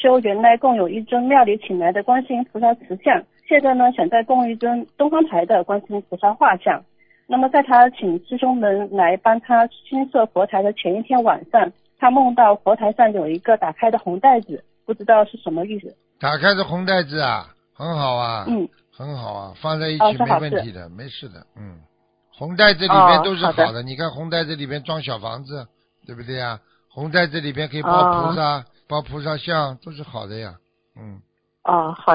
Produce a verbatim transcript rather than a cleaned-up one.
修原来供有一尊庙里请来的观世音菩萨瓷像，现在呢想再供一尊东方台的观世音菩萨画像。那么在他请师兄们来帮他新设佛台的前一天晚上，他梦到佛台上有一个打开的红袋子，不知道是什么意思。 打开的红袋子啊，很好啊， 嗯， 很好啊，放在一哦起没问题的，没事的，嗯，红袋子里哦面都是好的， 好的你看红袋子里面装小房子，对不对呀？红袋子里边可以包哦菩萨、包菩萨像，都是好的呀，嗯。 哦，好